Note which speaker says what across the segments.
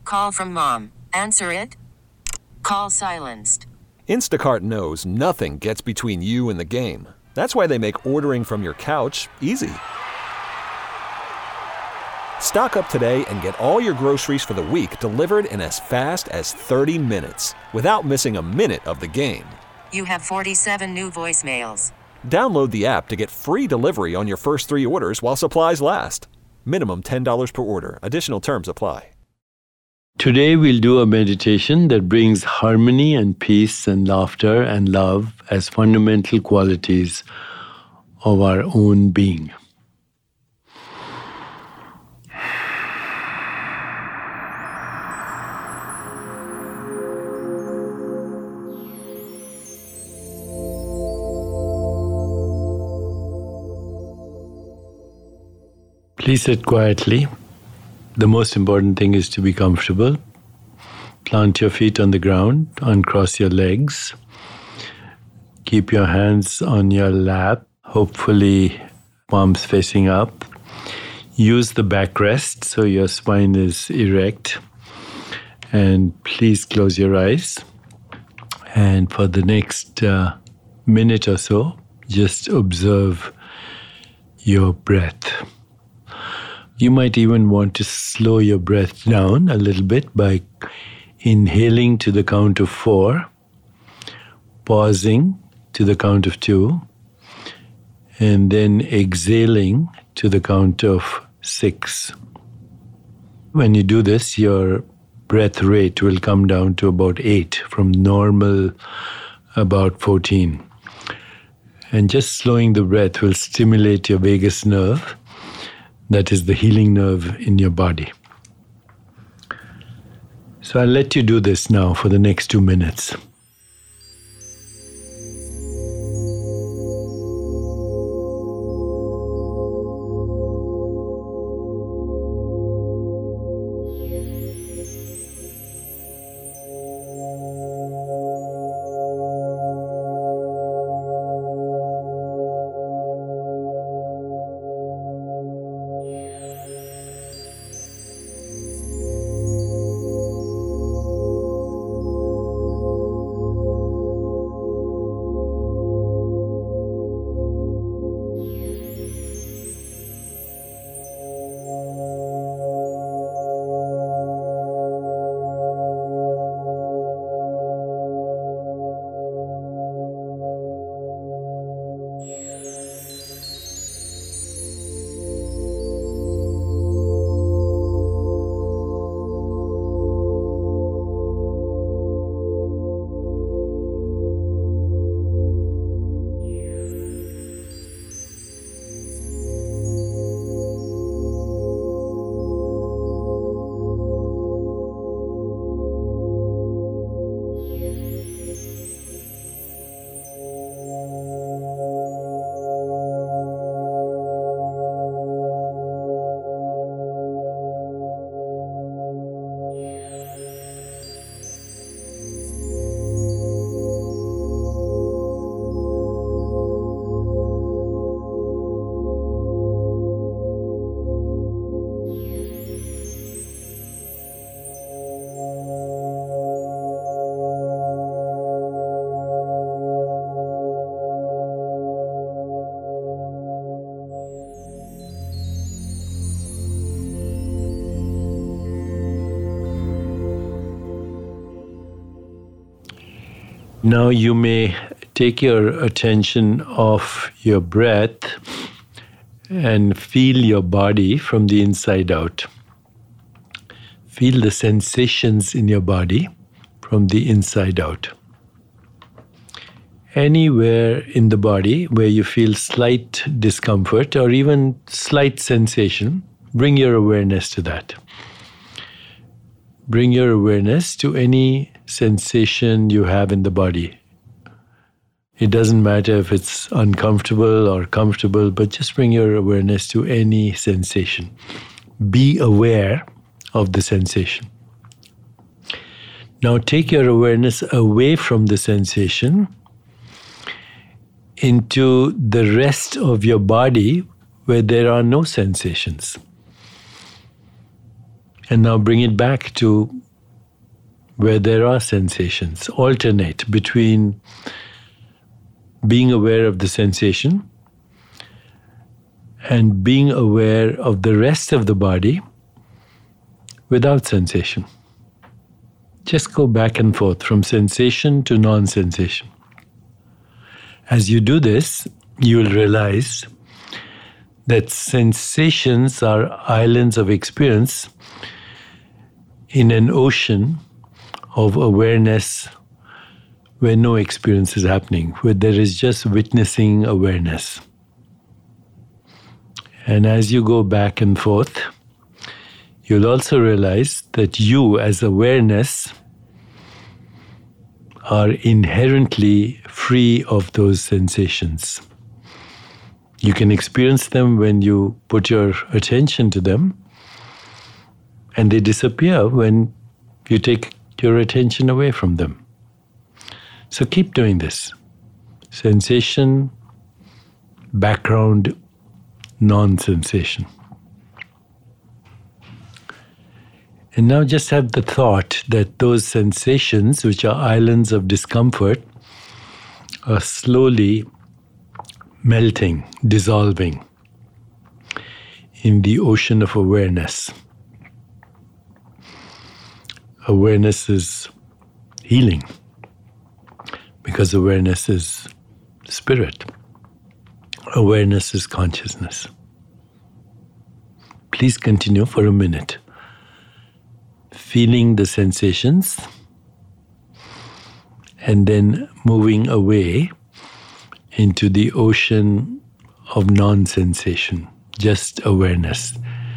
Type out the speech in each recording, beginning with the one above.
Speaker 1: Call from mom. Answer it. Call silenced.
Speaker 2: Instacart knows nothing gets between you and the game. That's why they make ordering from your couch easy. Stock up today and get all your groceries for the week delivered in as fast as 30 minutes without missing a minute of the game.
Speaker 1: You have 47 new voicemails.
Speaker 2: Download the app to get free delivery on your first 3 orders while supplies last. Minimum $10 per order. Additional terms apply.
Speaker 3: Today we'll do a meditation that brings harmony and peace and laughter and love as fundamental qualities of our own being. Please sit quietly. The most important thing is to be comfortable. Plant your feet on the ground, uncross your legs. Keep your hands on your lap, hopefully palms facing up. Use the backrest so your spine is erect. And please close your eyes. And for the next minute or so, just observe your breath. You might even want to slow your breath down a little bit by inhaling to the count of 4, pausing to the count of 2, and then exhaling to the count of 6. When you do this, your breath rate will come down to about 8 from normal about 14. And just slowing the breath will stimulate your vagus nerve. That is the healing nerve in your body. So I'll let you do this now for the next 2 minutes. Now you may take your attention off your breath and feel your body from the inside out. Feel the sensations in your body from the inside out. Anywhere in the body where you feel slight discomfort or even slight sensation, bring your awareness to that. Bring your awareness to any sensation you have in the body. It doesn't matter if it's uncomfortable or comfortable, but just bring your awareness to any sensation. Be aware of the sensation. Now take your awareness away from the sensation into the rest of your body where there are no sensations. And now bring it back to where there are sensations. Alternate between being aware of the sensation and being aware of the rest of the body without sensation. Just go back and forth from sensation to non-sensation. As you do this, you will realize that sensations are islands of experience in an ocean of awareness where no experience is happening, where there is just witnessing awareness. And as you go back and forth, you'll also realize that you, as awareness, are inherently free of those sensations. You can experience them when you put your attention to them, and they disappear when you take your attention away from them. So keep doing this. Sensation, background, non-sensation. And now just have the thought that those sensations, which are islands of discomfort, are slowly melting, dissolving in the ocean of awareness. Awareness is healing because awareness is spirit. Awareness is consciousness. Please continue for a minute, feeling the sensations and then moving away into the ocean of non-sensation, just awareness.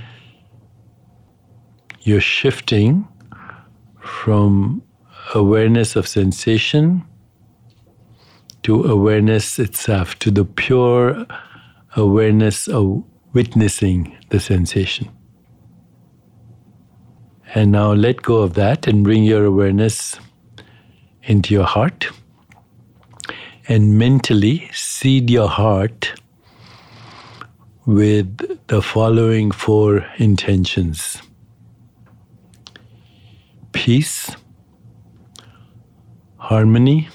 Speaker 3: You're shifting from awareness of sensation to awareness itself, to the pure awareness of witnessing the sensation. And now let go of that and bring your awareness into your heart. And mentally seed your heart with the following 4 intentions: peace, harmony,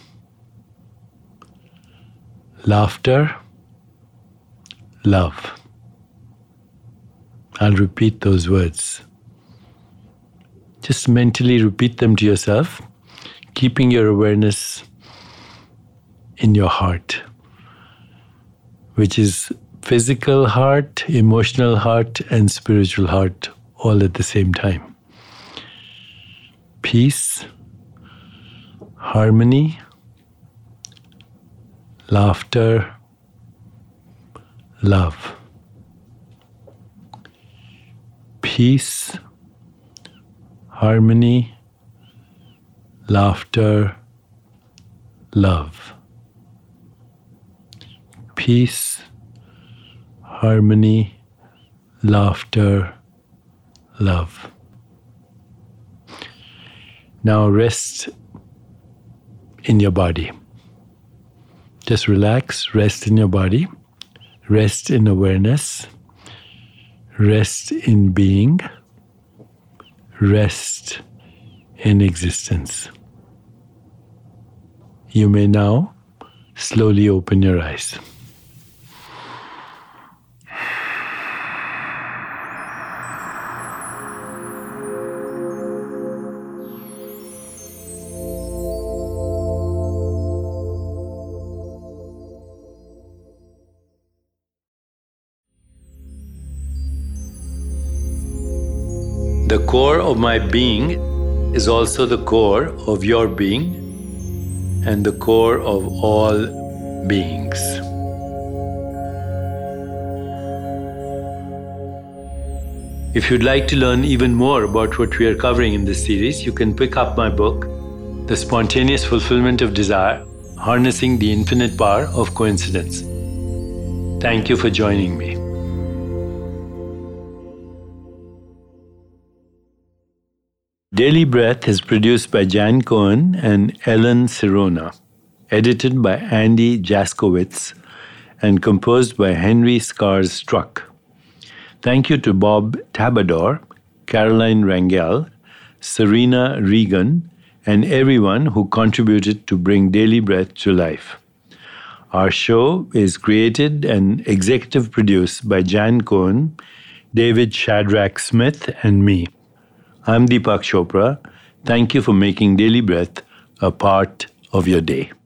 Speaker 3: laughter, love. I'll repeat those words. Just mentally repeat them to yourself, keeping your awareness in your heart, which is physical heart, emotional heart, and spiritual heart all at the same time. Peace, harmony, laughter, love. Peace, harmony, laughter, love. Peace, harmony, laughter, love. Now rest in your body. Just relax, rest in your body, rest in awareness, rest in being, rest in existence. You may now slowly open your eyes. The core of my being is also the core of your being and the core of all beings. If you'd like to learn even more about what we are covering in this series, you can pick up my book, The Spontaneous Fulfillment of Desire, Harnessing the Infinite Power of Coincidence. Thank you for joining me. Daily Breath is produced by Jan Cohen and Ellen Sirona, edited by Andy Jaskowitz, and composed by Henry Scars Struck. Thank you to Bob Tabador, Caroline Rangel, Serena Regan, and everyone who contributed to bring Daily Breath to life. Our show is created and executive produced by Jan Cohen, David Shadrach Smith, and me. I'm Deepak Chopra. Thank you for making Daily Breath a part of your day.